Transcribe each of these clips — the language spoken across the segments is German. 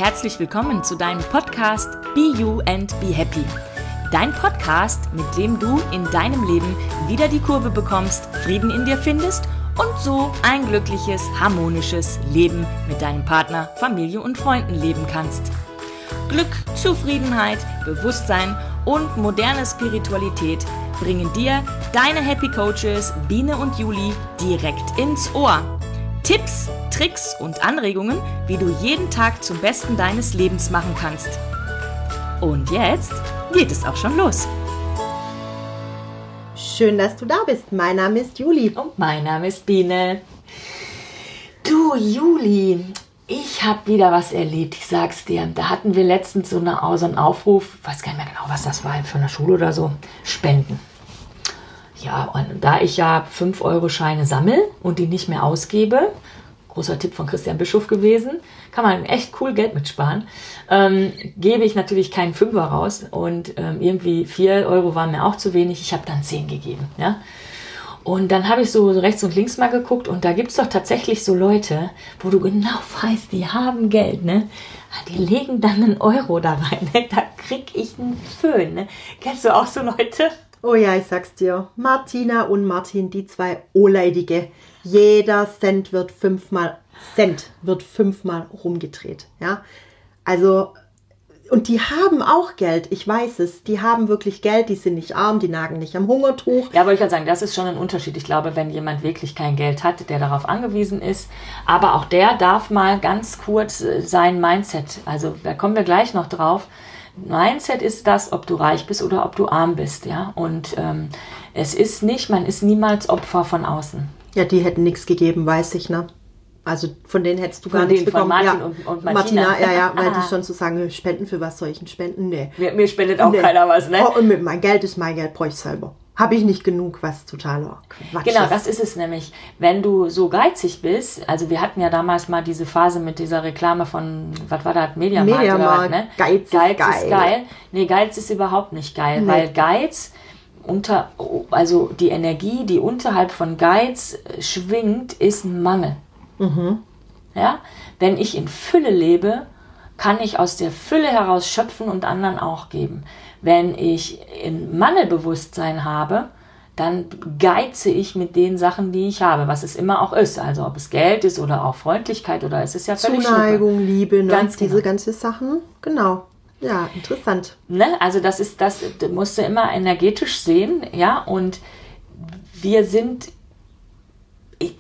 herzlich willkommen zu deinem Podcast Be You and Be Happy. Dein Podcast, mit dem du in deinem Leben wieder die Kurve bekommst, Frieden in dir findest und so ein glückliches, harmonisches Leben mit deinem Partner, Familie und Freunden leben kannst. Glück, Zufriedenheit, Bewusstsein und moderne Spiritualität bringen dir deine Happy Coaches Biene und Juli direkt ins Ohr. Tipps, Tricks und Anregungen, wie du jeden Tag zum Besten deines Lebens machen kannst. Und jetzt geht es auch schon los. Schön, dass du da bist. Mein Name ist Juli. Und mein Name ist Biene. Du, Juli, ich habe wieder was erlebt, ich sag's dir. Da hatten wir letztens so einen Aufruf, ich weiß gar nicht mehr genau, was das war, von der Schule oder so, Spenden. Ja, und da ich ja 5-Euro-Scheine sammle und die nicht mehr ausgebe, großer Tipp von Christian Bischof gewesen, kann man echt cool Geld mitsparen, gebe ich natürlich keinen Fünfer raus und irgendwie 4 Euro waren mir auch zu wenig, ich habe dann 10 gegeben, ja. Und dann habe ich so rechts und links mal geguckt und da gibt es doch tatsächlich so Leute, wo du genau weißt, die haben Geld, ne? Die legen dann 1 Euro da rein, ne? Da krieg ich einen Föhn, ne? Kennst du auch so Leute? Oh ja, ich sag's dir. Martina und Martin, die zwei Oleidige. Jeder Cent wird fünfmal rumgedreht, ja. Also, und die haben auch Geld, ich weiß es. Die haben wirklich Geld, die sind nicht arm, die nagen nicht am Hungertuch. Ja, aber ich kann sagen, das ist schon ein Unterschied. Ich glaube, wenn jemand wirklich kein Geld hat, der darauf angewiesen ist, aber auch der darf mal ganz kurz sein Mindset, also da kommen wir gleich noch drauf. Mindset ist das, ob du reich bist oder ob du arm bist, ja. Und es ist nicht, man ist niemals Opfer von außen. Ja, die hätten nichts gegeben, weiß ich, ne? Also von denen hättest du gar nichts bekommen. Von Martin ja. und Martina. Ja, weil die schon so sagen, Spenden, für was soll ich denn spenden? Nee. Mir spendet auch keiner was, ne? Oh, und mit mein Geld ist mein Geld, brauche ich selber. Habe ich nicht genug, was totaler Quatsch Genau, ist. das ist es nämlich. Wenn du so geizig bist, also wir hatten ja damals mal diese Phase mit dieser Reklame von, was war das, Mediamarkt oder was, ne? Geiz ist geil. Nee, Geiz ist überhaupt nicht geil, weil Geiz, also die Energie, die unterhalb von Geiz schwingt, ist ein Mangel. Mhm. Ja? Wenn ich in Fülle lebe, kann ich aus der Fülle heraus schöpfen und anderen auch geben. Wenn ich in Mangelbewusstsein habe, dann geize ich mit den Sachen, die ich habe, was es immer auch ist. Also ob es Geld ist oder auch Freundlichkeit oder es ist ja völlig Zuneigung, Schnuppe. Liebe, ne? Ganz Diese genau. ganzen Sachen. Genau. Ja, interessant. Ne? Also das musst du immer energetisch sehen, ja, und wir sind, ich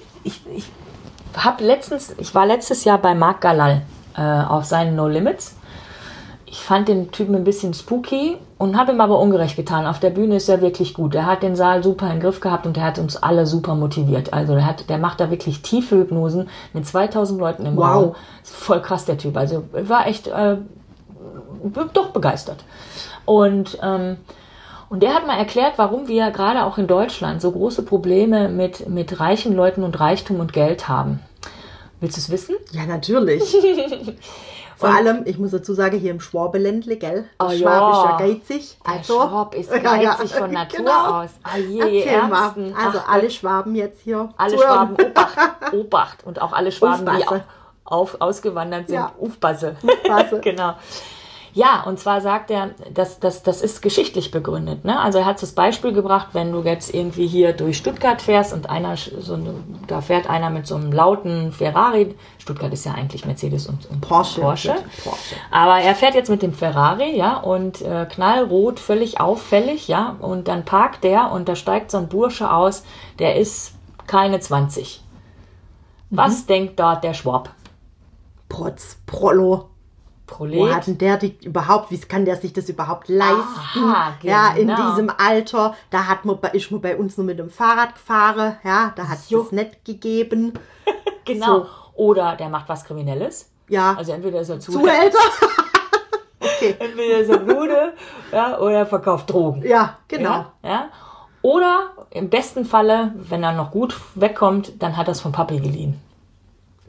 war letztes Jahr bei Marc Galal auf seinen No Limits. Ich fand den Typen ein bisschen spooky und habe ihm aber ungerecht getan. Auf der Bühne ist er wirklich gut. Er hat den Saal super in den Griff gehabt und er hat uns alle super motiviert. Also der macht da wirklich tiefe Hypnosen mit 2000 Leuten im Raum. Ist voll krass, der Typ. Also war echt doch begeistert. Und der hat mal erklärt, warum wir gerade auch in Deutschland so große Probleme mit reichen Leuten und Reichtum und Geld haben. Willst du es wissen? Ja, natürlich. Vor allem, ich muss dazu sagen, hier im Schwabeländle, gell? Der Schwab ist ja geizig. Der Schwab ist geizig von Natur aus. Oh je, Ärmsten. Also alle Schwaben jetzt hier. Alle Schwaben, Obacht. Und auch alle Schwaben, die ausgewandert sind, Aufpasse. Genau. Ja, und zwar sagt er, das ist geschichtlich begründet. Ne? Also er hat das Beispiel gebracht, wenn du jetzt irgendwie hier durch Stuttgart fährst und da fährt einer mit so einem lauten Ferrari. Stuttgart ist ja eigentlich Mercedes und Porsche. Aber er fährt jetzt mit dem Ferrari, ja, und knallrot, völlig auffällig, ja, und dann parkt der und da steigt so ein Bursche aus, der ist keine 20. Was denkt dort der Schwab? Prollo. Wo hat denn der die überhaupt, wie kann der sich das überhaupt leisten? Aha, genau. Ja, in diesem Alter, ist man bei uns nur mit dem Fahrrad gefahren, ja, da hat es das nicht gegeben. Genau. So. Oder der macht was Kriminelles. Ja. Also entweder ist er Zuhälter. Okay. Entweder ist er Bude, ja, oder er verkauft Drogen. Ja, genau. Ja. Oder im besten Falle, wenn er noch gut wegkommt, dann hat er es von Papi geliehen.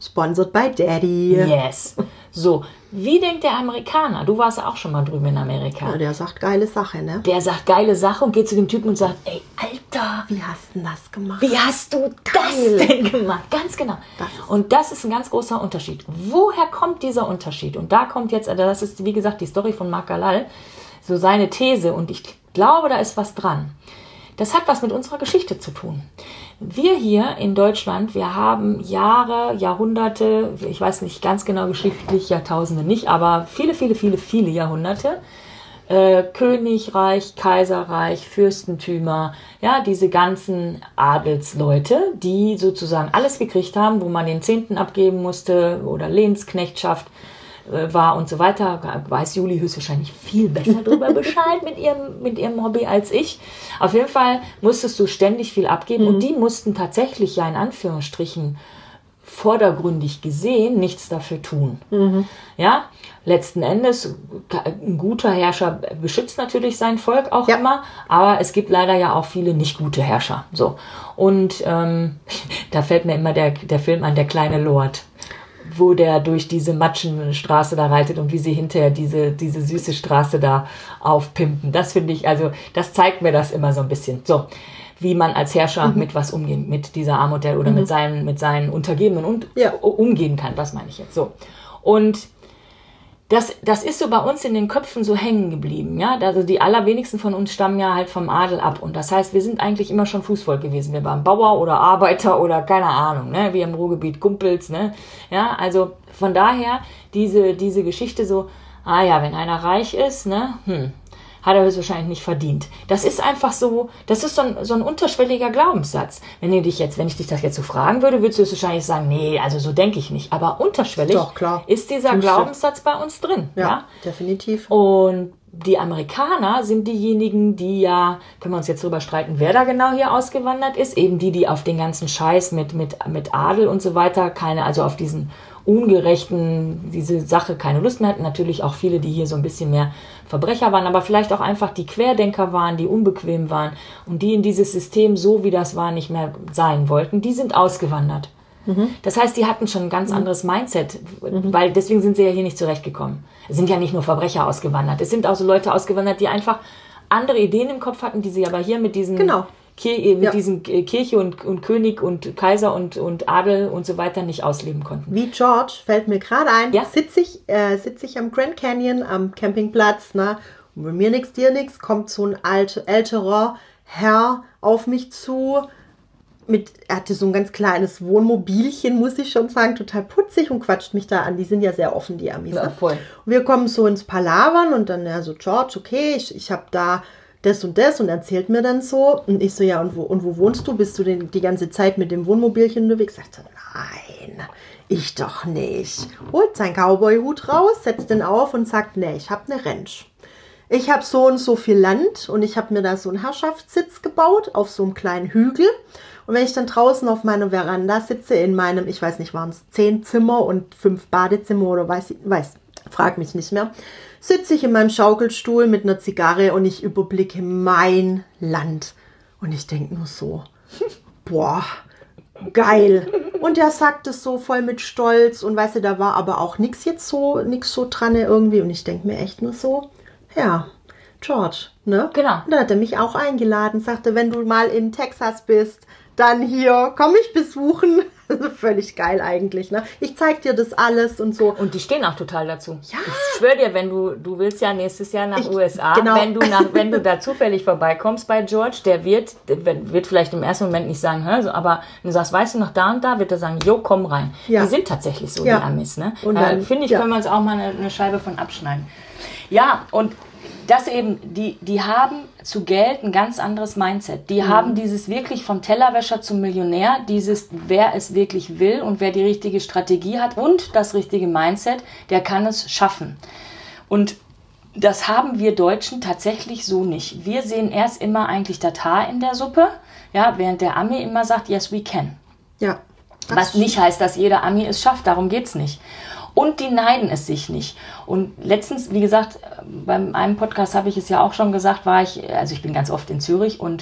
Sponsored by Daddy. Yes. So, wie denkt der Amerikaner? Du warst auch schon mal drüben in Amerika. Ja, der sagt geile Sache, ne? Der sagt geile Sache und geht zu dem Typen und sagt, ey, Alter, Wie hast du denn das gemacht? wie hast du das denn gemacht? Ganz genau. Und das ist ein ganz großer Unterschied. Woher kommt dieser Unterschied? Und da kommt jetzt, das ist wie gesagt die Story von Marc Galal, so seine These. Und ich glaube, da ist was dran. Das hat was mit unserer Geschichte zu tun. Wir hier in Deutschland, wir haben Jahre, Jahrhunderte, ich weiß nicht ganz genau geschichtlich, Jahrtausende nicht, aber viele Jahrhunderte, Königreich, Kaiserreich, Fürstentümer, ja, diese ganzen Adelsleute, die sozusagen alles gekriegt haben, wo man den Zehnten abgeben musste oder Lehensknechtschaft war und so weiter, weiß Juli höchstwahrscheinlich viel besser darüber Bescheid mit ihrem Hobby als ich. Auf jeden Fall musstest du ständig viel abgeben und die mussten tatsächlich ja in Anführungsstrichen vordergründig gesehen nichts dafür tun. Ja, letzten Endes, ein guter Herrscher beschützt natürlich sein Volk auch immer, aber es gibt leider ja auch viele nicht gute Herrscher. So. Und da fällt mir immer der Film an, Der kleine Lord, wo der durch diese Matschenstraße da reitet und wie sie hinterher diese süße Straße da aufpimpen. Das finde ich, also das zeigt mir das immer so ein bisschen. So, wie man als Herrscher mit was umgehen, mit dieser Armut oder mit seinen Untergebenen umgehen kann. Das meine ich jetzt so. Und das ist so bei uns in den Köpfen so hängen geblieben, ja. Also die allerwenigsten von uns stammen ja halt vom Adel ab. Und das heißt, wir sind eigentlich immer schon Fußvolk gewesen. Wir waren Bauer oder Arbeiter oder keine Ahnung, ne. Wir im Ruhrgebiet Kumpels, ne. Ja, also von daher diese Geschichte so, wenn einer reich ist, ne, hat er höchstwahrscheinlich nicht verdient. Das ist einfach so, das ist so ein unterschwelliger Glaubenssatz. Wenn ich dich das jetzt so fragen würde, würdest du wahrscheinlich sagen, nee, also so denke ich nicht. Aber unterschwellig Doch, klar. ist dieser Glaubenssatz bei uns drin. Ja, definitiv. Und die Amerikaner sind diejenigen, die ja, können wir uns jetzt drüber streiten, wer da genau hier ausgewandert ist, eben die auf den ganzen Scheiß mit Adel und so weiter, also auf diesen diese Sache keine Lust mehr hatten. Natürlich auch viele, die hier so ein bisschen mehr Verbrecher waren, aber vielleicht auch einfach die Querdenker waren, die unbequem waren und die in dieses System, so wie das war, nicht mehr sein wollten, die sind ausgewandert. Das heißt, die hatten schon ein ganz anderes Mindset, weil deswegen sind sie ja hier nicht zurechtgekommen. Es sind ja nicht nur Verbrecher ausgewandert, es sind auch so Leute ausgewandert, die einfach andere Ideen im Kopf hatten, die sie aber hier mit diesen diesen Kirche und König und Kaiser und Adel und so weiter nicht ausleben konnten. Wie George, fällt mir gerade ein, sitze ich am Grand Canyon am Campingplatz, ne? Und bei mir nix, dir nix, kommt so ein älterer Herr auf mich zu. Er hatte so ein ganz kleines Wohnmobilchen, muss ich schon sagen, total putzig und quatscht mich da an. Die sind ja sehr offen, die Amis. Ja, voll. Und wir kommen so ins Palavern und dann so, George, okay, ich habe da das und erzählt mir dann so. Und ich so, ja, und wo wohnst du? Bist du denn die ganze Zeit mit dem Wohnmobilchen unterwegs? Sagt er, nein, ich doch nicht. Holt seinen Cowboy-Hut raus, setzt den auf und sagt, nee, ich habe eine Ranch. Ich habe so und so viel Land und ich habe mir da so einen Herrschaftssitz gebaut auf so einem kleinen Hügel. Und wenn ich dann draußen auf meiner Veranda sitze, in meinem, ich weiß nicht, waren es 10 Zimmer und 5 Badezimmer oder frag mich nicht mehr, sitze ich in meinem Schaukelstuhl mit einer Zigarre und ich überblicke mein Land. Und ich denke nur so, boah, geil. Und er sagt es so voll mit Stolz und weißt du, da war aber auch nichts so dran irgendwie. Und ich denke mir echt nur so, ja, George, ne? Genau. Und dann hat er mich auch eingeladen, sagte, wenn du mal in Texas bist, dann hier, komm ich besuchen. Also völlig geil eigentlich, ne? Ich zeig dir das alles und so. Und die stehen auch total dazu. Ja. Ich schwöre dir, wenn du willst ja nächstes Jahr nach USA, genau. wenn du da zufällig vorbeikommst bei George, der wird vielleicht im ersten Moment nicht sagen, aber wenn du sagst, weißt du noch da und da, wird er sagen, jo, komm rein. Ja. Die sind tatsächlich so, die Amis, ne? Und dann, finde ich, können wir uns auch mal eine Scheibe von abschneiden. Ja, und das eben, die haben zu Geld ein ganz anderes Mindset. Die haben dieses wirklich vom Tellerwäscher zum Millionär, dieses, wer es wirklich will und wer die richtige Strategie hat und das richtige Mindset, der kann es schaffen. Und das haben wir Deutschen tatsächlich so nicht. Wir sehen erst immer eigentlich das Haar in der Suppe, ja, während der Ami immer sagt, yes, we can. Ja. Was nicht heißt, dass jeder Ami es schafft, darum geht's nicht. Und die neiden es sich nicht. Und letztens, wie gesagt, beim einem Podcast habe ich es ja auch schon gesagt, ich bin ganz oft in Zürich und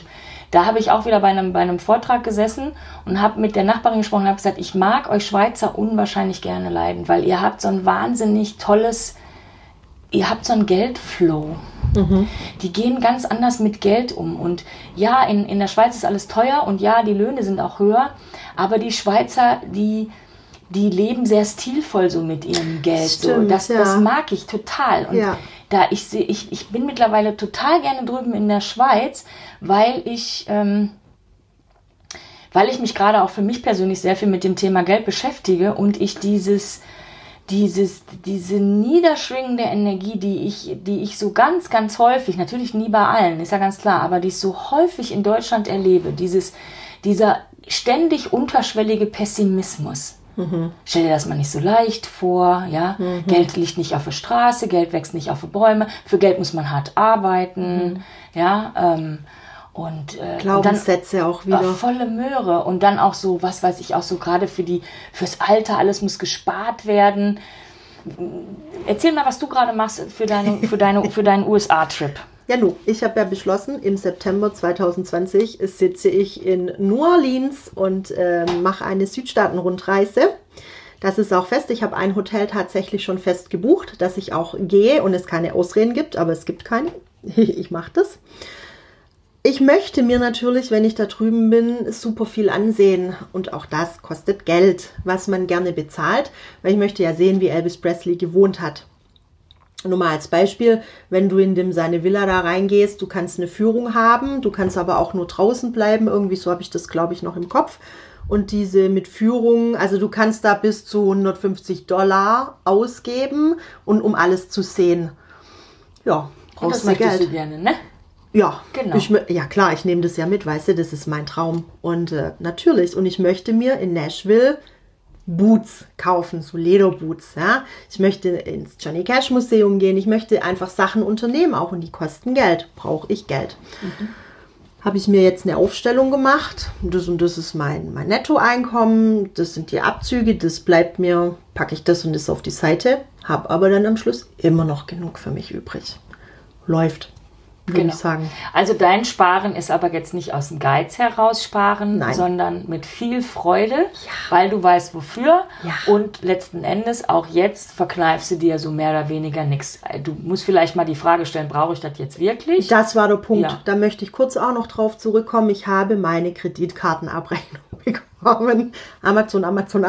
da habe ich auch wieder bei einem Vortrag gesessen und habe mit der Nachbarin gesprochen und habe gesagt, ich mag euch Schweizer unwahrscheinlich gerne leiden, weil ihr habt so ein wahnsinnig tolles, ihr habt so einen Geldflow. Die gehen ganz anders mit Geld um. Und ja, in der Schweiz ist alles teuer und ja, die Löhne sind auch höher, aber die Schweizer, die leben sehr stilvoll so mit ihrem Geld. Stimmt, so. Das mag ich total. Und da ich bin mittlerweile total gerne drüben in der Schweiz, weil ich mich gerade auch für mich persönlich sehr viel mit dem Thema Geld beschäftige und ich diese niederschwingende Energie, die ich so ganz, ganz häufig, natürlich nie bei allen, ist ja ganz klar, aber die ich so häufig in Deutschland erlebe, dieser ständig unterschwellige Pessimismus. Stell dir das mal nicht so leicht vor, ja. Geld liegt nicht auf der Straße, Geld wächst nicht auf den Bäumen, für Geld muss man hart arbeiten, ja. Und Glaubenssätze dann, auch wieder. Volle Möhre. Und dann auch so, was weiß ich, auch so gerade fürs Alter, alles muss gespart werden. Erzähl mal, was du gerade machst für deinen USA-Trip. Ja, ich habe ja beschlossen, im September 2020 sitze ich in New Orleans und mache eine Südstaaten-Rundreise. Das ist auch fest. Ich habe ein Hotel tatsächlich schon fest gebucht, dass ich auch gehe und es keine Ausreden gibt, aber es gibt keine. Ich mache das. Ich möchte mir natürlich, wenn ich da drüben bin, super viel ansehen und auch das kostet Geld, was man gerne bezahlt, weil ich möchte ja sehen, wie Elvis Presley gewohnt hat. Nur mal als Beispiel, wenn du in seine Villa da reingehst, du kannst eine Führung haben, du kannst aber auch nur draußen bleiben, irgendwie so habe ich das, glaube ich, noch im Kopf. Und diese mit Führung, also du kannst da bis zu $150 ausgeben und um alles zu sehen. Ja, brauchst du Geld. Du gerne, ne? Ja, genau. Ja klar, ich nehme das ja mit, weißt du, das ist mein Traum. Und natürlich, und ich möchte mir in Nashville Boots kaufen, so Lederboots. Ja? Ich möchte ins Johnny Cash Museum gehen, ich möchte einfach Sachen unternehmen auch und die kosten Geld, brauche ich Geld. Habe ich mir jetzt eine Aufstellung gemacht, das und das ist mein Nettoeinkommen, das sind die Abzüge, das bleibt mir, packe ich das und das auf die Seite, habe aber dann am Schluss immer noch genug für mich übrig. Läuft. Würde ich sagen. Also dein Sparen ist aber jetzt nicht aus dem Geiz heraus sparen, Nein. sondern mit viel Freude, weil du weißt wofür und letzten Endes auch jetzt verkneifst du dir so mehr oder weniger nichts. Du musst vielleicht mal die Frage stellen, brauche ich das jetzt wirklich? Das war der Punkt. Ja. Da möchte ich kurz auch noch drauf zurückkommen. Ich habe meine Kreditkartenabrechnung bekommen. Amazon,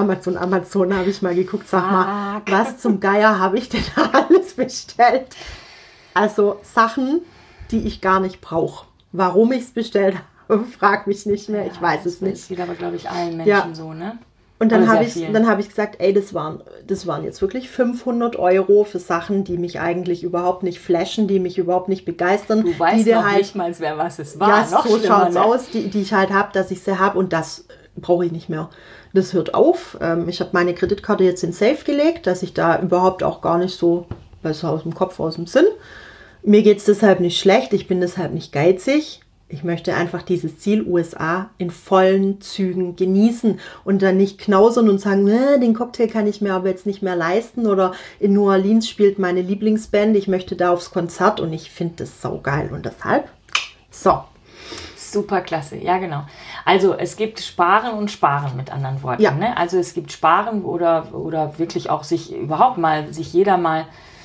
habe ich mal geguckt. Sag mal, was zum Geier habe ich denn da alles bestellt? Also Sachen, die ich gar nicht brauche. Warum ich es bestellt habe, frag mich nicht mehr. Ich weiß es nicht. Das geht aber, glaube ich, allen Menschen so, ne? Und dann habe ich gesagt, ey, das waren jetzt wirklich 500 € für Sachen, die mich eigentlich überhaupt nicht flashen, die mich überhaupt nicht begeistern. Du weißt die noch halt, nicht mal, wer was es war. Ja, noch so schaut es aus, die ich halt habe, dass ich sie habe und das brauche ich nicht mehr. Das hört auf. Ich habe meine Kreditkarte jetzt in Safe gelegt, dass ich da überhaupt auch gar nicht so, besser aus dem Kopf, aus dem Sinn. Mir geht es deshalb nicht schlecht, ich bin deshalb nicht geizig. Ich möchte einfach dieses Ziel USA in vollen Zügen genießen und dann nicht knausern und sagen, den Cocktail kann ich mir aber jetzt nicht mehr leisten oder in New Orleans spielt meine Lieblingsband, ich möchte da aufs Konzert und ich finde das saugeil und deshalb, so. Super klasse, ja genau. Also es gibt Sparen und Sparen mit anderen Worten. Ja. Ne? Also es gibt Sparen oder wirklich auch sich jeder mal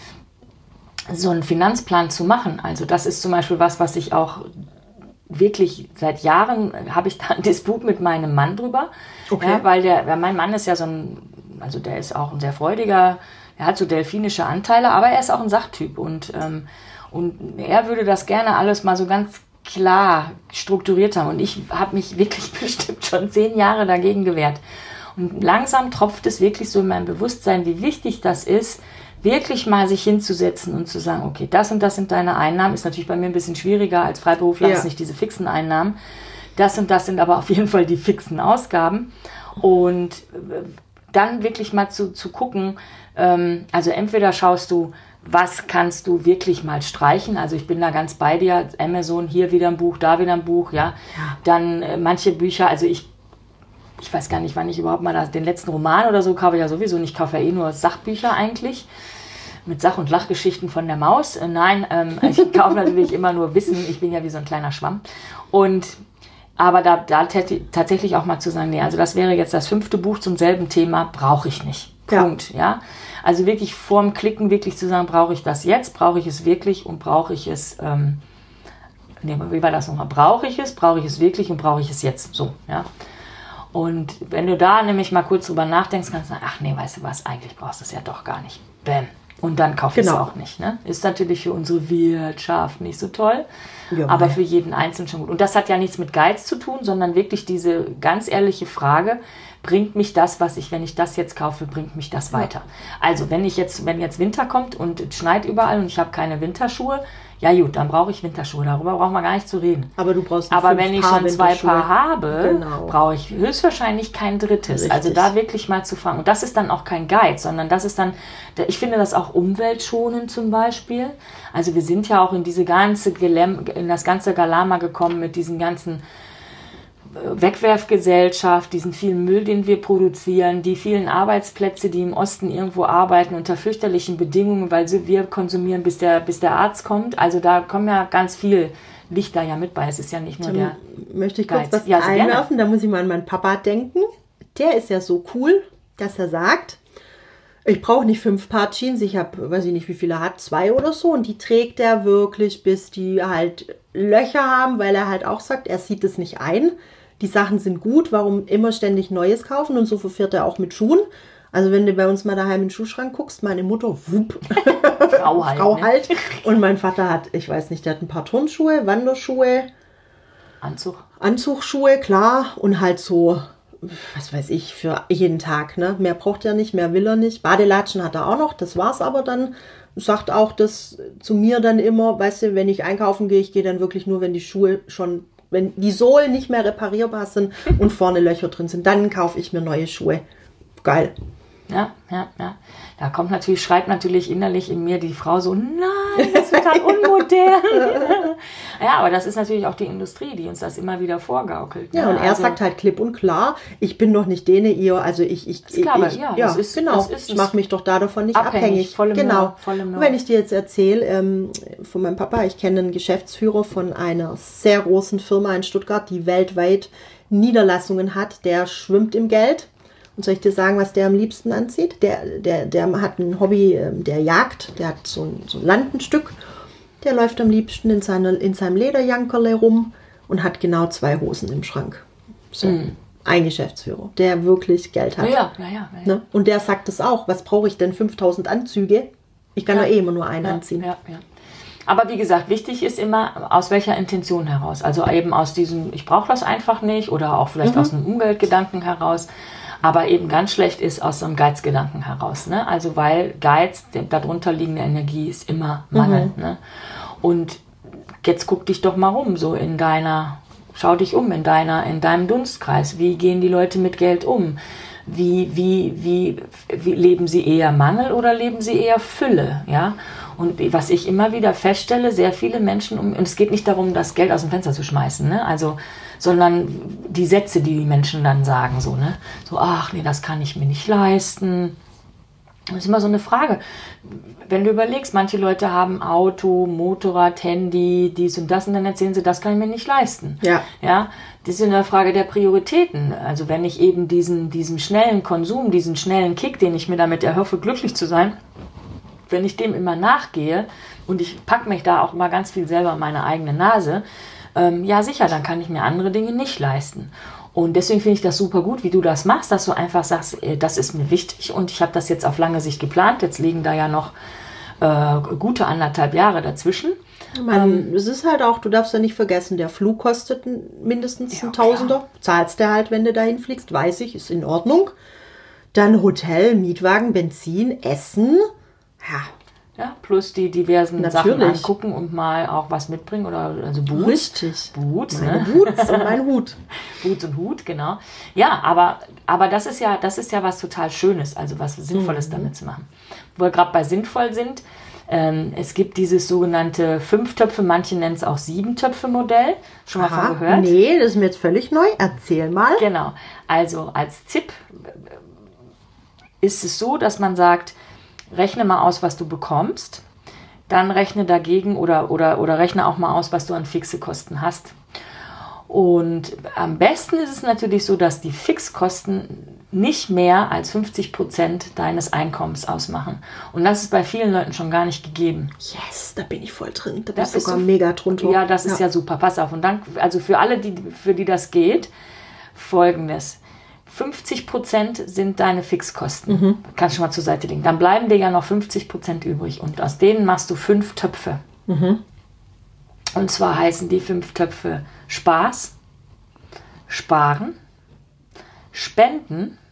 so einen Finanzplan zu machen. Also das ist zum Beispiel was ich auch wirklich seit Jahren, habe ich da einen Disput mit meinem Mann drüber. Okay. Ja, weil mein Mann ist ja der ist auch ein sehr freudiger, er hat so delfinische Anteile, aber er ist auch ein Sachtyp und er würde das gerne alles mal so ganz klar strukturiert haben und ich habe mich wirklich bestimmt schon 10 Jahre dagegen gewehrt. Und langsam tropft es wirklich so in meinem Bewusstsein, wie wichtig das ist, wirklich mal sich hinzusetzen und zu sagen, okay, das und das sind deine Einnahmen, ist natürlich bei mir ein bisschen schwieriger als Freiberufler, ist nicht diese fixen Einnahmen. Das und das sind aber auf jeden Fall die fixen Ausgaben. Und dann wirklich mal zu gucken, also entweder schaust du, was kannst du wirklich mal streichen, also ich bin da ganz bei dir, Amazon, hier wieder ein Buch, da wieder ein Buch, ja. Dann manche Bücher, also ich weiß gar nicht, wann ich überhaupt mal den letzten Roman oder so kaufe, ich ja sowieso nicht, kaufe ja eh nur Sachbücher eigentlich, mit Sach- und Lachgeschichten von der Maus. Nein, ich kaufe natürlich immer nur Wissen, ich bin ja wie so ein kleiner Schwamm. Und Aber da tatsächlich auch mal zu sagen, nee, also das wäre jetzt das 5. Buch zum selben Thema, brauche ich nicht. Punkt, ja. Also wirklich vorm Klicken wirklich zu sagen, brauche ich das jetzt, brauche ich es wirklich und brauche ich es, wie war das nochmal? Brauche ich es wirklich und brauche ich es jetzt? So, ja. Und wenn du da nämlich mal kurz drüber nachdenkst, kannst du sagen, ach nee, weißt du was, eigentlich brauchst du es ja doch gar nicht. Bäm. Und dann kauf ich es auch nicht. Ne? Ist natürlich für unsere Wirtschaft nicht so toll, aber für jeden Einzelnen schon gut. Und das hat ja nichts mit Geiz zu tun, sondern wirklich diese ganz ehrliche Frage, bringt mich das, wenn ich das jetzt kaufe, bringt mich das weiter? Also wenn jetzt Winter kommt und es schneit überall und ich habe keine Winterschuhe, ja gut, dann brauche ich Winterschuhe. Darüber brauchen wir gar nicht zu reden. Aber du brauchst wenn ich schon 2 Paar habe, brauche ich höchstwahrscheinlich kein drittes. Richtig. Also da wirklich mal zu fragen. Und das ist dann auch kein Geiz, sondern das ist dann, ich finde das auch umweltschonend zum Beispiel. Also wir sind ja auch in das ganze Galama gekommen mit diesen ganzen Wegwerfgesellschaft, diesen vielen Müll, den wir produzieren, die vielen Arbeitsplätze, die im Osten irgendwo arbeiten unter fürchterlichen Bedingungen, weil wir konsumieren, bis der Arzt kommt. Also da kommen ja ganz viel Licht da ja mit bei. Es ist ja nicht nur der möchte ich kurz was einwerfen, da muss ich mal an meinen Papa denken. Der ist ja so cool, dass er sagt, ich brauche nicht 5 Paar Jeans, ich habe, weiß ich nicht, wie viele er hat, 2 oder so, und die trägt er wirklich, bis die halt Löcher haben, weil er halt auch sagt, er sieht es nicht ein. Die Sachen sind gut, warum immer ständig Neues kaufen, und so verfährt er auch mit Schuhen. Also wenn du bei uns mal daheim in den Schuhschrank guckst, meine Mutter, wupp, Frau halt. Und mein Vater hat, ich weiß nicht, der hat ein paar Turnschuhe, Wanderschuhe, Anzugschuhe, klar, und halt so, was weiß ich, für jeden Tag, ne? Mehr braucht er nicht, mehr will er nicht. Badelatschen hat er auch noch, das war's aber dann. Sagt auch das zu mir dann immer, weißt du, wenn ich einkaufen gehe, ich gehe dann wirklich nur, wenn die Schuhe wenn die Sohlen nicht mehr reparierbar sind und vorne Löcher drin sind, dann kaufe ich mir neue Schuhe. Geil. Ja. Da schreit natürlich innerlich in mir die Frau so, nein, das ist total unmodern. Ja, aber das ist natürlich auch die Industrie, die uns das immer wieder vorgaukelt. Ne? Ja, und er sagt halt klipp und klar, ich bin noch nicht ihr, also ich mache mich doch davon nicht abhängig. Genau. Und wenn ich dir jetzt erzähle, von meinem Papa, ich kenne einen Geschäftsführer von einer sehr großen Firma in Stuttgart, die weltweit Niederlassungen hat, der schwimmt im Geld. Und soll ich dir sagen, was der am liebsten anzieht? Der hat ein Hobby, der jagt, der hat so ein Landenstück. Der läuft am liebsten in seinem Lederjankerle rum und hat genau 2 Hosen im Schrank. So, ein Geschäftsführer, der wirklich Geld hat. Ja. Ne? Und der sagt es auch, was brauche ich denn, 5000 Anzüge? Ich kann doch immer nur einen anziehen. Ja. Aber wie gesagt, wichtig ist immer, aus welcher Intention heraus. Also eben aus diesem, ich brauche das einfach nicht, oder auch vielleicht aus einem Umweltgedanken heraus. Aber eben ganz schlecht ist aus so einem Geizgedanken heraus. Ne? Also weil Geiz, darunter liegende Energie ist immer Mangel. Ne? Und jetzt guck dich doch mal rum, schau dich um in deinem Dunstkreis. Wie gehen die Leute mit Geld um? Wie leben sie eher Mangel oder leben sie eher Fülle? Ja? Und was ich immer wieder feststelle, sehr viele Menschen, und es geht nicht darum, das Geld aus dem Fenster zu schmeißen, ne? Sondern die Sätze, die Menschen dann sagen, so, ne? So, ach nee, das kann ich mir nicht leisten. Das ist immer so eine Frage. Wenn du überlegst, manche Leute haben Auto, Motorrad, Handy, dies und das, und dann erzählen sie, das kann ich mir nicht leisten. Ja? Das ist eine Frage der Prioritäten. Also wenn ich eben diesen schnellen Konsum, diesen schnellen Kick, den ich mir damit erhoffe, glücklich zu sein, wenn ich dem immer nachgehe, und ich packe mich da auch immer ganz viel selber in meine eigene Nase, ja sicher, dann kann ich mir andere Dinge nicht leisten. Und deswegen finde ich das super gut, wie du das machst, dass du einfach sagst, das ist mir wichtig und ich habe das jetzt auf lange Sicht geplant. Jetzt liegen da ja noch gute 1,5 Jahre dazwischen. Es ist halt auch, du darfst ja nicht vergessen, der Flug kostet mindestens ein Tausender. Zahlst du halt, wenn du dahin fliegst, weiß ich, ist in Ordnung. Dann Hotel, Mietwagen, Benzin, Essen, Ja, plus die diversen Sachen angucken und mal auch was mitbringen, oder also Boots. Richtig. Boots, meine Boots und mein Hut. Boots und Hut, genau. Ja, aber das ist ja was total Schönes, also was Sinnvolles damit zu machen. Wo wir gerade bei sinnvoll sind, es gibt dieses sogenannte 5-Töpfe, manche nennen es auch 7-Töpfe-Modell. Schon mal von gehört? Nee, das ist mir jetzt völlig neu. Erzähl mal. Genau. Also als Tipp ist es so, dass man sagt, rechne mal aus, was du bekommst, dann rechne dagegen oder rechne auch mal aus, was du an fixe Kosten hast. Und am besten ist es natürlich so, dass die Fixkosten nicht mehr als 50% deines Einkommens ausmachen. Und das ist bei vielen Leuten schon gar nicht gegeben. Yes, da bin ich voll drin. Da bin ich sogar mega drunter. Ja, das ist ja super. Pass auf. Und dann, also für alle, für die das geht, Folgendes. 50% sind deine Fixkosten. Kannst du schon mal zur Seite legen. Dann bleiben dir ja noch 50% übrig. Und aus denen machst du 5 Töpfe. Und zwar heißen die 5 Töpfe Spaß, Sparen, Spenden,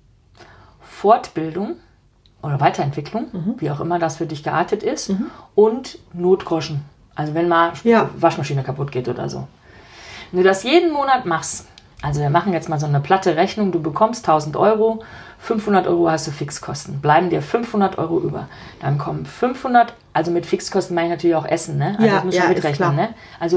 Fortbildung oder Weiterentwicklung, wie auch immer das für dich geartet ist, und Notgroschen. Also wenn mal Waschmaschine kaputt geht oder so. Wenn du das jeden Monat machst, also wir machen jetzt mal so eine platte Rechnung, du bekommst 1.000 Euro, 500 Euro hast du Fixkosten, bleiben dir 500 Euro über. Dann kommen 500, also mit Fixkosten meine ich natürlich auch Essen, ne? Also das muss schon mitrechnen, ne? Also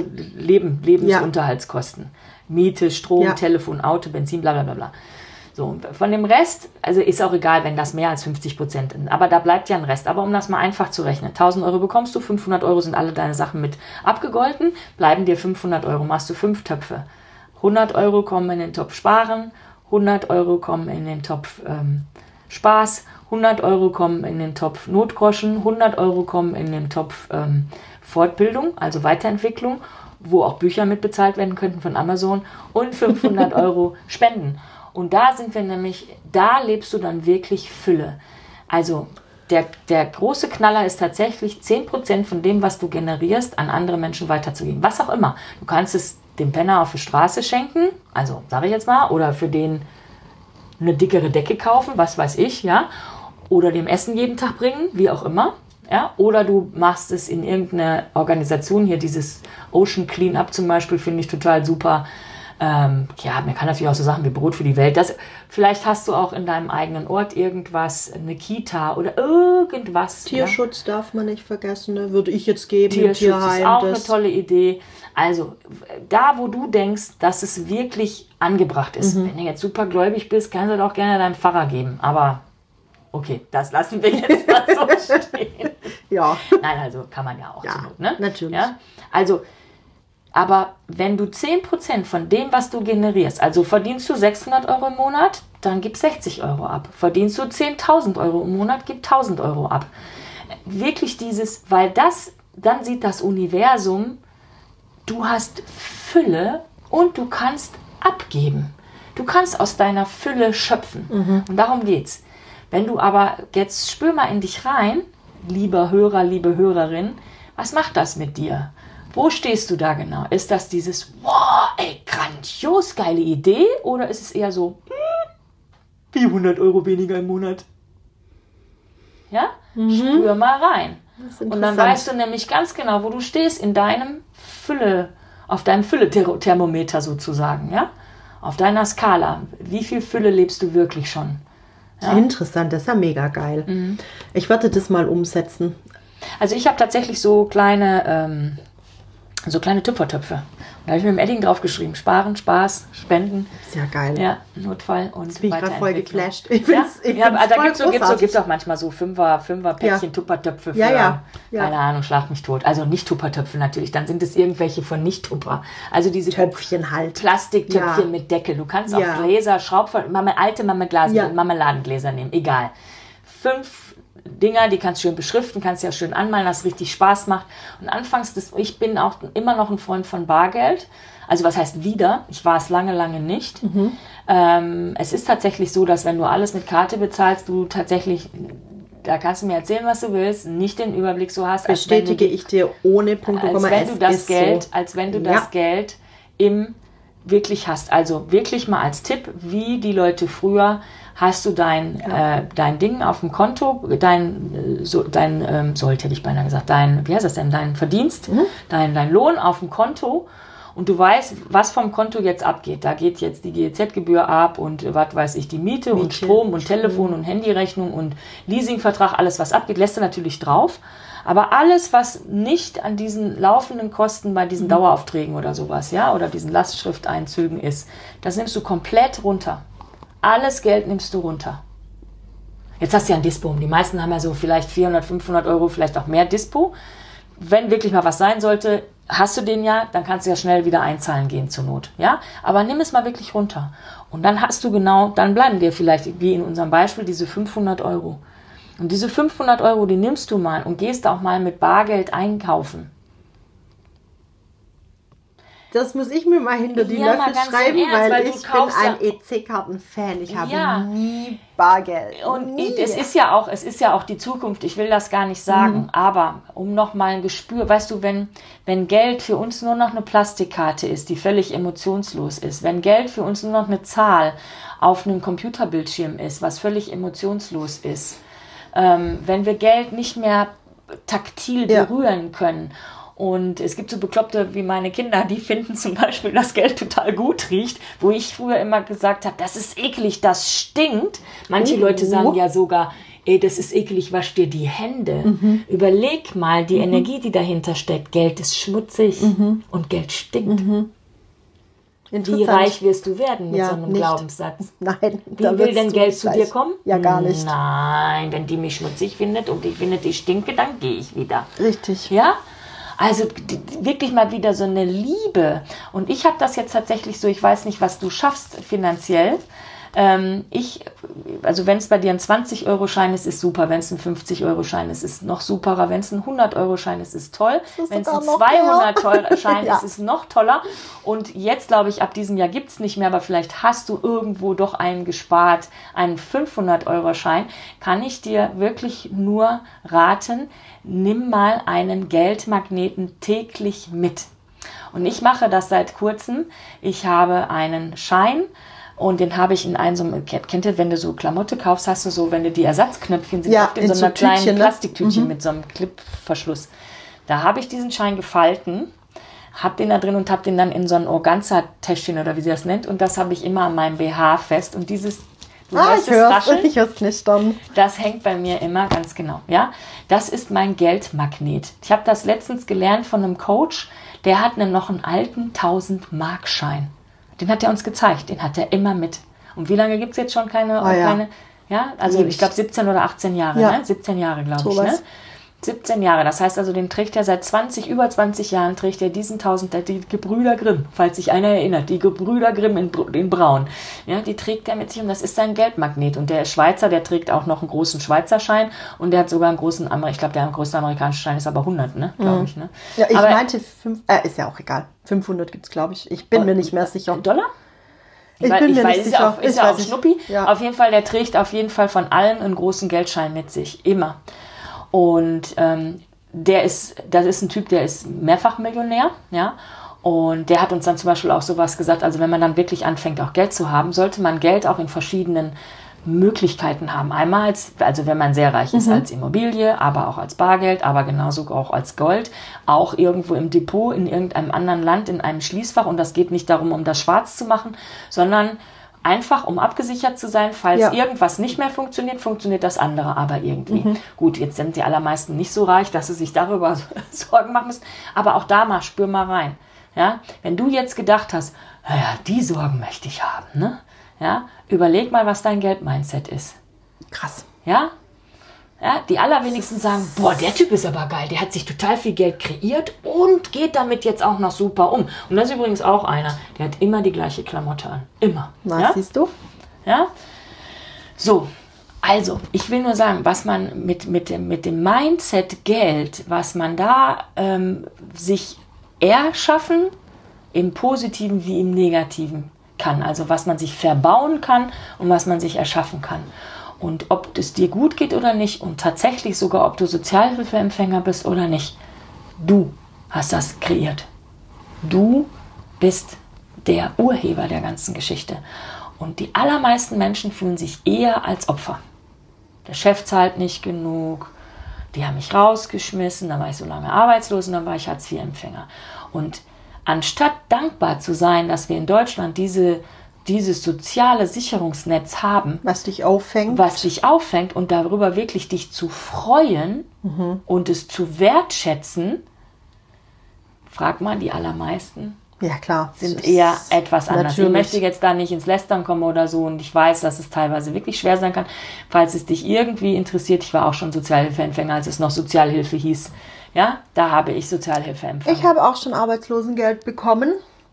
Lebensunterhaltskosten. Miete, Strom, Telefon, Auto, Benzin, bla bla bla bla. So, von dem Rest, also ist auch egal, wenn das mehr als 50% sind, aber da bleibt ja ein Rest. Aber um das mal einfach zu rechnen, 1.000 Euro bekommst du, 500 Euro sind alle deine Sachen mit abgegolten, bleiben dir 500 Euro, machst du 5 Töpfe. 100 Euro kommen in den Topf Sparen, 100 Euro kommen in den Topf Spaß, 100 Euro kommen in den Topf Notgroschen, 100 Euro kommen in den Topf Fortbildung, also Weiterentwicklung, wo auch Bücher mitbezahlt werden könnten von Amazon, und 500 Euro Spenden. Und da sind wir nämlich, da lebst du dann wirklich Fülle. Also der große Knaller ist tatsächlich 10% von dem, was du generierst, an andere Menschen weiterzugeben. Was auch immer. Du kannst es dem Penner auf der Straße schenken, also sage ich jetzt mal, oder für den eine dickere Decke kaufen, was weiß ich, ja, oder dem Essen jeden Tag bringen, wie auch immer, ja, oder du machst es in irgendeine Organisation, hier dieses Ocean Cleanup zum Beispiel, finde ich total super. Man kann natürlich auch so Sachen wie Brot für die Welt. Vielleicht hast du auch in deinem eigenen Ort irgendwas, eine Kita oder irgendwas. Tierschutz darf man nicht vergessen, ne? Würde ich jetzt geben. Tierschutz ist auch eine tolle Idee. Also da, wo du denkst, dass es wirklich angebracht ist. Wenn du jetzt super gläubig bist, kannst du doch gerne deinem Pfarrer geben. Aber okay, das lassen wir jetzt mal so stehen. Ja. Nein, also kann man ja auch zur Not, ne? Natürlich. Ja? Also, aber wenn du 10% von dem, was du generierst, also verdienst du 600 Euro im Monat, dann gib 60 Euro ab. Verdienst du 10.000 Euro im Monat, gib 1.000 Euro ab. Wirklich weil dann sieht das Universum, du hast Fülle und du kannst abgeben. Du kannst aus deiner Fülle schöpfen. Und darum geht's. Wenn du aber, jetzt spür mal in dich rein, lieber Hörer, liebe Hörerin, was macht das mit dir? Wo stehst du da genau? Ist das dieses, wow, ey, grandios, geile Idee? Oder ist es eher so, wie 100 Euro weniger im Monat? Ja? Spür mal rein. Und dann weißt du nämlich ganz genau, wo du stehst in deinem auf deinem Fülle-Thermometer sozusagen, ja? Auf deiner Skala. Wie viel Fülle lebst du wirklich schon? Ja? Interessant, das ist ja mega geil. Ich werde das mal umsetzen. Also ich habe tatsächlich so kleine Tupfertöpfe. Da habe ich mit dem Edding draufgeschrieben. Sparen, Spaß, Spenden. Sehr geil. Ja, Notfall und jetzt bin ich gerade voll geflasht. Da gibt es auch manchmal so Fünfer-Päckchen Tuppertöpfe für, keine Ahnung, schlag mich tot. Also nicht Tuppertöpfe natürlich, dann sind es irgendwelche von Nicht-Tupper. Also diese Töpfchen halt. Plastiktöpfchen mit Deckel. Du kannst auch Gläser, alte Marmeladengläser nehmen, egal. 5 Dinger, die kannst du schön beschriften, kannst ja schön anmalen, das richtig Spaß macht. Und anfangs, ich bin auch immer noch ein Freund von Bargeld. Also was heißt wieder? Ich war es lange, lange nicht. Es ist tatsächlich so, dass wenn du alles mit Karte bezahlst, du tatsächlich, da kannst du mir erzählen, was du willst, nicht den Überblick so hast. Bestätige ich dir ohne Punkte, als wenn du das Geld wirklich hast. Also wirklich mal als Tipp, wie die Leute früher, hast du dein Ding auf dem Konto, dein Sold hätte ich beinahe gesagt, dein Verdienst, dein Lohn auf dem Konto, und du weißt, was vom Konto jetzt abgeht. Da geht jetzt die GEZ-Gebühr ab und was weiß ich, die Miete und Strom und Telefon und Handyrechnung und Leasingvertrag, alles was abgeht, lässt du natürlich drauf. Aber alles, was nicht an diesen laufenden Kosten bei diesen Daueraufträgen oder sowas, ja, oder diesen Lastschrifteinzügen ist, das nimmst du komplett runter. Alles Geld nimmst du runter. Jetzt hast du ja ein Dispo. Die meisten haben ja so vielleicht 400, 500 Euro, vielleicht auch mehr Dispo. Wenn wirklich mal was sein sollte, hast du den ja, dann kannst du ja schnell wieder einzahlen gehen zur Not. Ja? Aber nimm es mal wirklich runter. Und dann hast du dann bleiben dir vielleicht, wie in unserem Beispiel, diese 500 Euro. Und diese 500 Euro, die nimmst du mal und gehst auch mal mit Bargeld einkaufen. Das muss ich mir mal hinter die Löffel schreiben, weil ich bin ein EC-Karten-Fan. Ich habe nie Bargeld. Und nie. Es ist ja auch die Zukunft. Ich will das gar nicht sagen. Aber um nochmal ein Gespür, weißt du, wenn Geld für uns nur noch eine Plastikkarte ist, die völlig emotionslos ist, wenn Geld für uns nur noch eine Zahl auf einem Computerbildschirm ist, was völlig emotionslos ist, wenn wir Geld nicht mehr taktil berühren können. Und es gibt so Bekloppte wie meine Kinder, die finden zum Beispiel, dass Geld total gut riecht, wo ich früher immer gesagt habe, das ist eklig, das stinkt. Manche Leute sagen ja sogar, das ist eklig, wasch dir die Hände. Überleg mal die Energie, die dahinter steckt. Geld ist schmutzig und Geld stinkt. Wie reich wirst du werden mit so einem Glaubenssatz? Nein. Wie will denn Geld zu dir kommen? Ja, gar nicht. Nein, wenn die mich schmutzig findet und ich finde, die stinke, dann gehe ich wieder. Richtig. Ja? Also wirklich mal wieder so eine Liebe. Und ich habe das jetzt tatsächlich so, ich weiß nicht, was du schaffst finanziell. Also wenn es bei dir ein 20-Euro-Schein ist, ist super. Wenn es ein 50-Euro-Schein ist, ist noch superer. Wenn es ein 100-Euro-Schein ist, ist toll. Wenn es ein 200-Schein ist, ist noch toller. Und jetzt, glaube ich, ab diesem Jahr gibt es nicht mehr, aber vielleicht hast du irgendwo doch einen gespart, einen 500-Euro-Schein. Kann ich dir wirklich nur raten, nimm mal einen Geldmagneten täglich mit. Und ich mache das seit kurzem. Ich habe einen Schein, und den habe ich in einem, kennt ihr, wenn du so Klamotte kaufst, hast du so, wenn du die Ersatzknöpfchen sind, oft in so einer kleinen Tütchen, Plastiktütchen mit so einem Clipverschluss. Da habe ich diesen Schein gefalten, habe den da drin und habe den dann in so ein Organza-Täschchen oder wie sie das nennt. Und das habe ich immer an meinem BH fest. Und dieses, ich hör's knistern. Das hängt bei mir immer ganz genau. Ja, das ist mein Geldmagnet. Ich habe das letztens gelernt von einem Coach, der hat noch einen alten 1000-Mark-Schein. Den hat er uns gezeigt, den hat er immer mit. Und wie lange gibt es jetzt schon keine? Ja, also ich glaube 17 oder 18 Jahre, ne? 17 Jahre, glaube ich, ne? 17 Jahre, das heißt also, den trägt er seit über 20 Jahren, trägt er diesen 1000, die Gebrüder Grimm, falls sich einer erinnert, die Gebrüder Grimm in Braun, ja, die trägt er mit sich und das ist sein Geldmagnet. Und der Schweizer, der trägt auch noch einen großen Schweizer Schein und der hat sogar einen großen, ich glaube, der größte amerikanische Schein ist aber 100, ne, glaube ich, ne. Ja, ich meinte, ist ja auch egal, 500 gibt es, glaube ich, ich bin mir nicht mehr sicher. Dollar? Ich bin mir nicht sicher. Ist ja auch Schnuppi. Ja. Auf jeden Fall, der trägt auf jeden Fall von allen einen großen Geldschein mit sich, immer. Und das ist ein Typ, der ist Mehrfachmillionär, ja. Und der hat uns dann zum Beispiel auch sowas gesagt, also wenn man dann wirklich anfängt, auch Geld zu haben, sollte man Geld auch in verschiedenen Möglichkeiten haben. Einmal also wenn man sehr reich ist, als Immobilie, aber auch als Bargeld, aber genauso auch als Gold, auch irgendwo im Depot, in irgendeinem anderen Land, in einem Schließfach. Und das geht nicht darum, um das schwarz zu machen, sondern einfach, um abgesichert zu sein, falls irgendwas nicht mehr funktioniert, funktioniert das andere aber irgendwie. Gut, jetzt sind die allermeisten nicht so reich, dass sie sich darüber Sorgen machen müssen, aber auch da mal, spür mal rein. Ja? Wenn du jetzt gedacht hast, naja, die Sorgen möchte ich haben, ne? Ja? Überleg mal, was dein Geldmindset ist. Krass. Ja? Ja, die allerwenigsten sagen, boah, der Typ ist aber geil, der hat sich total viel Geld kreiert und geht damit jetzt auch noch super um. Und das ist übrigens auch einer, der hat immer die gleiche Klamotte an. Immer. Na, siehst du? Ja? So, also, ich will nur sagen, was man mit dem Mindset Geld, was man da sich erschaffen, im Positiven wie im Negativen kann. Also, was man sich verbauen kann und was man sich erschaffen kann. Und ob es dir gut geht oder nicht und tatsächlich sogar, ob du Sozialhilfeempfänger bist oder nicht, du hast das kreiert. Du bist der Urheber der ganzen Geschichte. Und die allermeisten Menschen fühlen sich eher als Opfer. Der Chef zahlt nicht genug, die haben mich rausgeschmissen, dann war ich so lange arbeitslos und dann war ich Hartz-IV-Empfänger. Und anstatt dankbar zu sein, dass wir in Deutschland dieses soziale Sicherungsnetz haben, was dich auffängt und darüber wirklich dich zu freuen und es zu wertschätzen, frag mal, die allermeisten sind eher etwas anders. Natürlich. Ich möchte jetzt da nicht ins Lästern kommen oder so und ich weiß, dass es teilweise wirklich schwer sein kann. Falls es dich irgendwie interessiert, ich war auch schon Sozialhilfeempfänger, als es noch Sozialhilfe hieß. Ja, da habe ich Sozialhilfe empfangen. Ich habe auch schon Arbeitslosengeld bekommen.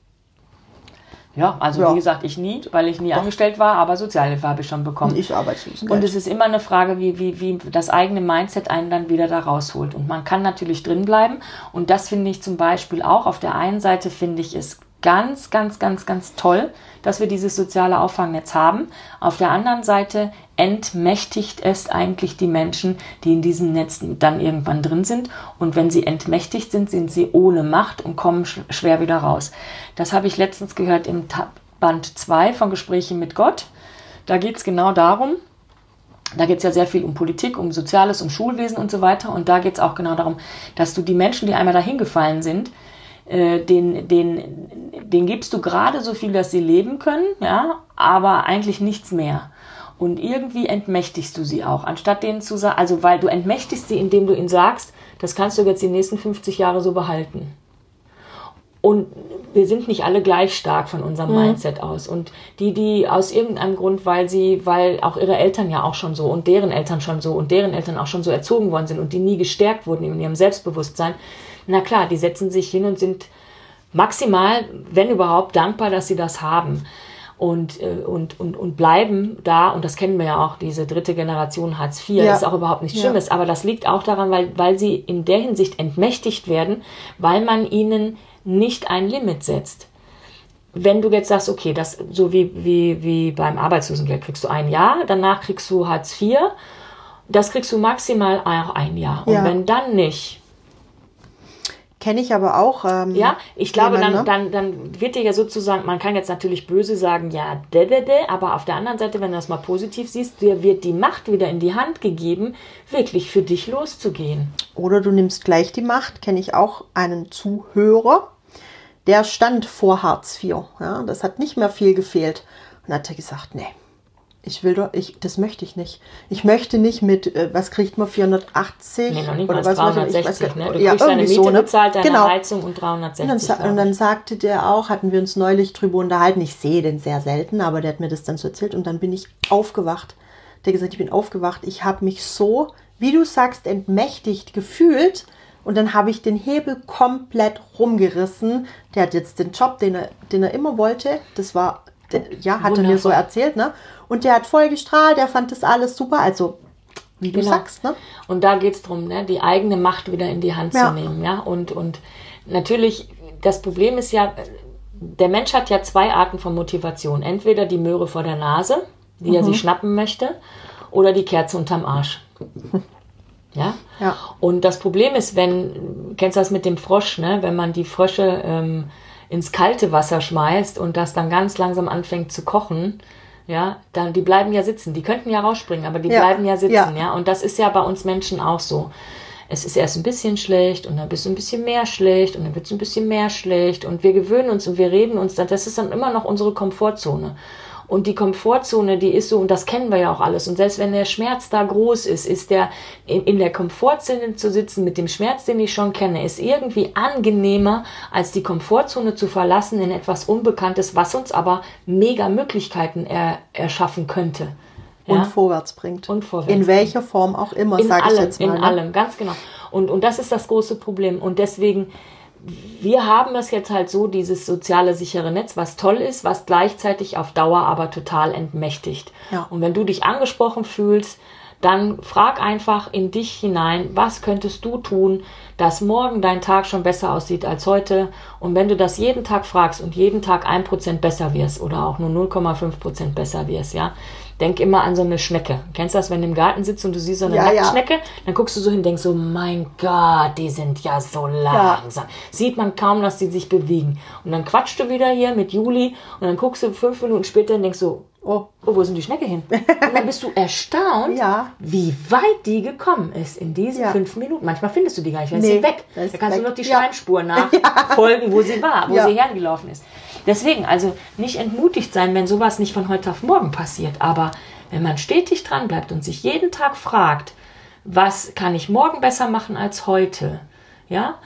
Ja, also Ja. wie gesagt, ich nie, weil ich nie angestellt war, aber Sozialhilfe habe ich schon bekommen. Und ich Arbeitslosengeld. Und es ist immer eine Frage, wie das eigene Mindset einen dann wieder da rausholt. Und man kann natürlich drin bleiben. Und das finde ich zum Beispiel auch. Auf der einen Seite finde ich es ganz, ganz, ganz, ganz toll, dass wir dieses soziale Auffangnetz haben. Auf der anderen Seite entmächtigt es eigentlich die Menschen, die in diesem Netz dann irgendwann drin sind. Und wenn sie entmächtigt sind, sind sie ohne Macht und kommen schwer wieder raus. Das habe ich letztens gehört im Band 2 von Gespräche mit Gott. Da geht es genau darum, da geht es ja sehr viel um Politik, um Soziales, um Schulwesen und so weiter. Und da geht es auch genau darum, dass du die Menschen, die einmal dahin gefallen sind, den gibst du gerade so viel, dass sie leben können, ja, aber eigentlich nichts mehr. Und irgendwie entmächtigst du sie auch, anstatt denen zu sagen, also weil du entmächtigst sie, indem du ihnen sagst, das kannst du jetzt die nächsten 50 Jahre so behalten. Und wir sind nicht alle gleich stark von unserem Mindset aus. Und die aus irgendeinem Grund, weil auch ihre Eltern ja auch schon so und deren Eltern schon so und deren Eltern auch schon so erzogen worden sind und die nie gestärkt wurden in ihrem Selbstbewusstsein, na klar, die setzen sich hin und sind maximal, wenn überhaupt, dankbar, dass sie das haben. Und bleiben da, und das kennen wir ja auch, diese dritte Generation Hartz IV, ist auch überhaupt nichts Schlimmes, aber das liegt auch daran, weil sie in der Hinsicht entmächtigt werden, weil man ihnen nicht ein Limit setzt. Wenn du jetzt sagst, okay, das so wie beim Arbeitslosengeld kriegst du ein Jahr, danach kriegst du Hartz IV, das kriegst du maximal auch ein Jahr. Und wenn dann nicht, kenne ich aber auch. Ja, ich glaube, dann wird dir ja sozusagen, man kann jetzt natürlich böse sagen, ja, aber auf der anderen Seite, wenn du das mal positiv siehst, dir wird die Macht wieder in die Hand gegeben, wirklich für dich loszugehen. Oder du nimmst gleich die Macht, kenne ich auch einen Zuhörer, der stand vor Hartz IV. Ja, das hat nicht mehr viel gefehlt. Und dann hat er gesagt, nee. Das möchte ich nicht. Ich möchte nicht mit, was kriegt man, 480? Nee, noch nicht oder mal was 360, ne? Du ja, kriegst deine Miete so, ne? bezahlt, deine Genau. Heizung und 360. Und dann sagte der auch, hatten wir uns neulich drüber unterhalten, ich sehe den sehr selten, aber der hat mir das dann so erzählt und dann bin ich aufgewacht. Der hat gesagt, ich bin aufgewacht, ich habe mich so, wie du sagst, entmächtigt gefühlt und dann habe ich den Hebel komplett rumgerissen. Der hat jetzt den Job, den er immer wollte, das war, hat er mir so erzählt, ne? Und der hat voll gestrahlt, der fand das alles super, also wie du sagst, ne? Und da geht es darum, ne, die eigene Macht wieder in die Hand zu nehmen, ja. Und natürlich, das Problem ist ja, der Mensch hat ja zwei Arten von Motivation. Entweder die Möhre vor der Nase, die er sich schnappen möchte, oder die Kerze unterm Arsch. Ja? Und das Problem ist, kennst du das mit dem Frosch, ne? Wenn man die Frösche ins kalte Wasser schmeißt und das dann ganz langsam anfängt zu kochen, ja, dann, die bleiben ja sitzen. Die könnten ja rausspringen, aber die bleiben ja sitzen, ja. Und das ist ja bei uns Menschen auch so. Es ist erst ein bisschen schlecht und dann bist du ein bisschen mehr schlecht und dann wird es ein bisschen mehr schlecht und wir gewöhnen uns und wir reden uns, das ist dann immer noch unsere Komfortzone. Und die Komfortzone, die ist so, und das kennen wir ja auch alles. Und selbst wenn der Schmerz da groß ist der in der Komfortzone zu sitzen mit dem Schmerz, den ich schon kenne, ist irgendwie angenehmer, als die Komfortzone zu verlassen in etwas Unbekanntes, was uns aber mega Möglichkeiten erschaffen könnte. Ja? Und vorwärts bringt. Und vorwärts in welcher Form auch immer, sage ich jetzt mal. In allem, ganz genau. Und das ist das große Problem. Und deswegen, wir haben das jetzt halt so, dieses soziale sichere Netz, was toll ist, was gleichzeitig auf Dauer aber total entmächtigt. Ja. Und wenn du dich angesprochen fühlst, dann frag einfach in dich hinein, was könntest du tun, dass morgen dein Tag schon besser aussieht als heute. Und wenn du das jeden Tag fragst und jeden Tag 1% besser wirst oder auch nur 0,5% besser wirst, ja, denk immer an so eine Schnecke. Kennst du das, wenn du im Garten sitzt und du siehst so eine Nacktschnecke? Dann guckst du so hin und denkst so, mein Gott, die sind ja so langsam. Sieht man kaum, dass die sich bewegen. Und dann quatschst du wieder hier mit Juli und dann guckst du 5 Minuten später und denkst so, oh, wo sind die Schnecke hin? Und dann bist du erstaunt, wie weit die gekommen ist in diesen 5 Minuten. Manchmal findest du die gar nicht, dann ist sie weg. Da kannst du noch die Schleimspur nachfolgen, wo sie war, wo sie hergelaufen ist. Deswegen, also nicht entmutigt sein, wenn sowas nicht von heute auf morgen passiert. Aber wenn man stetig dran bleibt und sich jeden Tag fragt, was kann ich morgen besser machen als heute? Ja?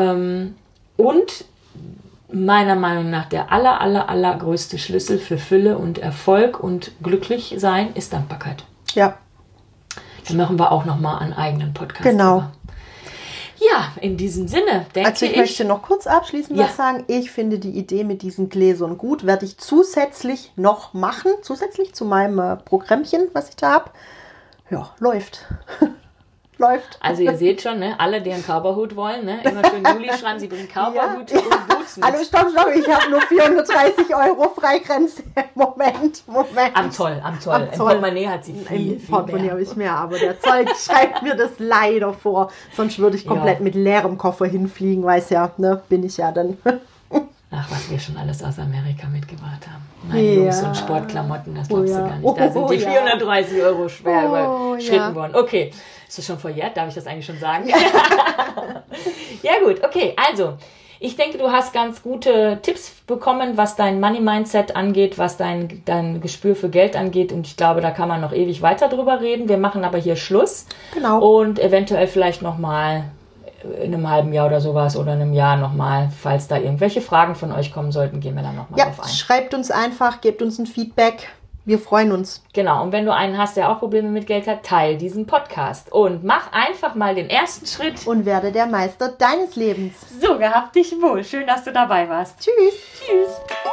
Und meiner Meinung nach der allergrößte Schlüssel für Fülle und Erfolg und glücklich sein ist Dankbarkeit. Ja. Dann machen wir auch nochmal einen eigenen Podcast. Genau. Drüber. Ja, in diesem Sinne, denke Also ich möchte noch kurz abschließend was sagen. Ich finde die Idee mit diesen Gläsern gut. Werde ich zusätzlich noch machen, zusätzlich zu meinem Programmchen, was ich da habe. Ja, läuft. Läuft. Also ihr seht schon, ne? Alle, die einen Cowboyhut wollen, ne? Immer schön Juli schreiben, sie bringen Cowboyhut und Boots mit. Hallo, stopp, ich habe nur 430 € Freigrenze. Moment. Am Zoll. Im Portemonnaie hat sie viel Portemonnaie habe ich mehr, aber der Zoll schreibt mir das leider vor. Sonst würde ich komplett mit leerem Koffer hinfliegen, weiß ja, ne? Bin ich ja dann. Ach, was wir schon alles aus Amerika mitgebracht haben. Meine Jungs und Sportklamotten, das glaubst du gar nicht. Da sind die 430 € schwer überschritten worden. Okay, ist das schon verjährt? Darf ich das eigentlich schon sagen? Ja gut, okay, also ich denke, du hast ganz gute Tipps bekommen, was dein Money-Mindset angeht, was dein Gespür für Geld angeht, und ich glaube, da kann man noch ewig weiter drüber reden. Wir machen aber hier Schluss. Genau. Und eventuell vielleicht nochmal in einem halben Jahr oder sowas oder einem Jahr nochmal, falls da irgendwelche Fragen von euch kommen sollten, gehen wir dann nochmal drauf ein. Schreibt uns einfach, gebt uns ein Feedback. Wir freuen uns. Genau, und wenn du einen hast, der auch Probleme mit Geld hat, teil diesen Podcast und mach einfach mal den ersten Schritt. Und werde der Meister deines Lebens. So, gehabt dich wohl. Schön, dass du dabei warst. Tschüss. Tschüss.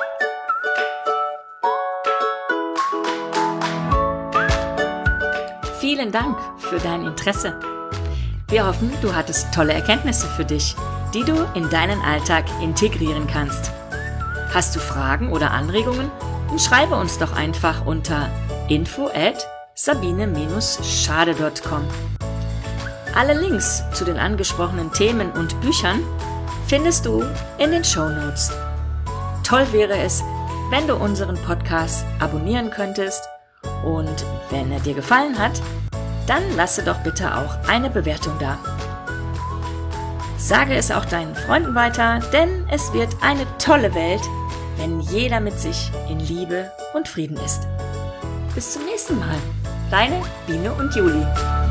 Vielen Dank für dein Interesse. Wir hoffen, du hattest tolle Erkenntnisse für dich, die du in deinen Alltag integrieren kannst. Hast du Fragen oder Anregungen? Dann schreibe uns doch einfach unter info@sabine-schade.com. Alle Links zu den angesprochenen Themen und Büchern findest du in den Shownotes. Toll wäre es, wenn du unseren Podcast abonnieren könntest, und wenn er dir gefallen hat, dann lasse doch bitte auch eine Bewertung da. Sage es auch deinen Freunden weiter, denn es wird eine tolle Welt, wenn jeder mit sich in Liebe und Frieden ist. Bis zum nächsten Mal. Deine Biene und Juli.